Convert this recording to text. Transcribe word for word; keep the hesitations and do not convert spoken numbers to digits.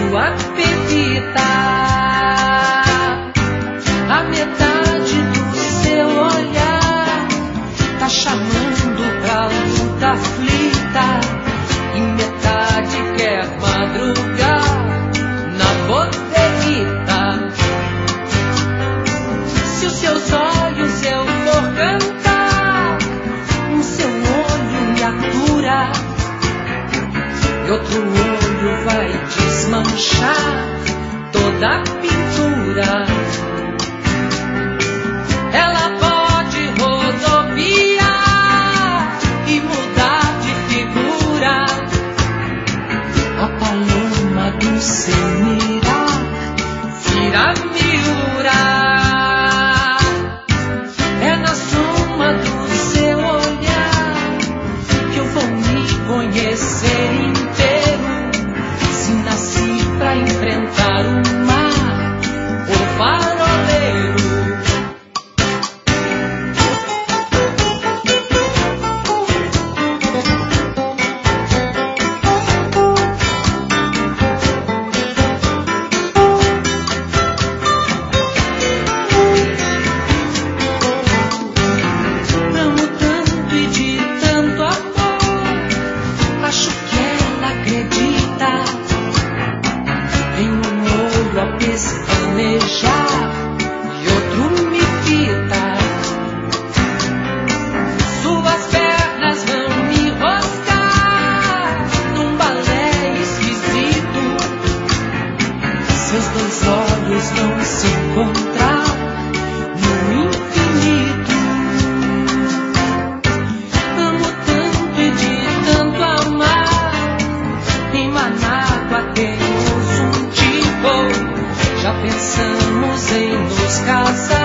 sua pepita, a metade do seu olhar tá chamando pra luta aflita, e metade quer madrugar na bodeguita. Se os seus olhos eu for cantar, um seu olho me atura, e outro olho vai desmanchar toda a pintura. Ela pode rodopiar e mudar de figura, a paloma do seu mirar vira miura. É na soma do seu olhar que eu vou me conhecer inteiro, se nasci pra enfrentar o mar ou faroleiro. Amo tanto e de tanto amor, acho que ela acredita. Tem um olho a pestanejar e outro me fita. Suas pernas vão me enroscar num balé esquisito. Seus dois olhos vão se encontrar no infinito. Amo tanto e de tanto amar, em Manágua temos um tipo, já pensamos em nos casar.